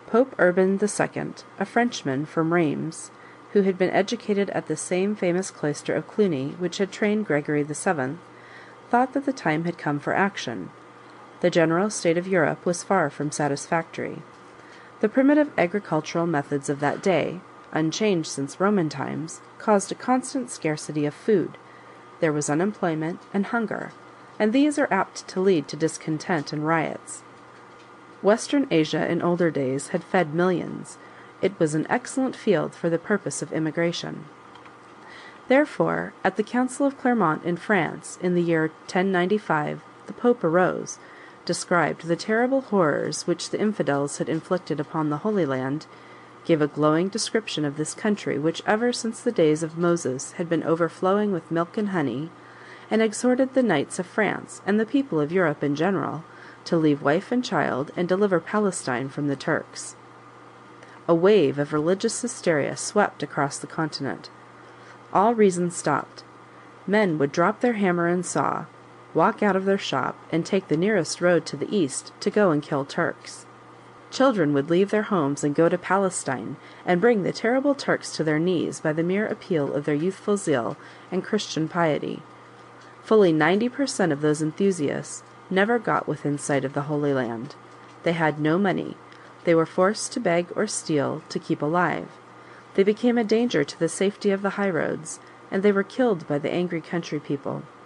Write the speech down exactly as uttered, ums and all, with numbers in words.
Pope Urban the Second, a Frenchman from Reims, who had been educated at the same famous cloister of Cluny which had trained Gregory the Seventh, thought that the time had come for action. The general state of Europe was far from satisfactory. The primitive agricultural methods of that day, unchanged since Roman times, caused a constant scarcity of food. There was unemployment and hunger, and these are apt to lead to discontent and riots. Western Asia in older days had fed millions. It was an excellent field for the purpose of immigration. Therefore, at the Council of Clermont in France, in the year ten ninety-five, the Pope arose, described the terrible horrors which the infidels had inflicted upon the Holy Land, gave a glowing description of this country which ever since the days of Moses had been overflowing with milk and honey, and exhorted the knights of France and the people of Europe in general to leave wife and child and deliver Palestine from the Turks. A wave of religious hysteria swept across the continent. All reason stopped. Men would drop their hammer and saw, walk out of their shop, and take the nearest road to the east to go and kill Turks. Children would leave their homes and go to Palestine, and bring the terrible Turks to their knees by the mere appeal of their youthful zeal and Christian piety. Fully ninety per cent of those enthusiasts never got within sight of the Holy Land. They had no money. They were forced to beg or steal to keep alive. They became a danger to the safety of the high roads, and they were killed by the angry country people.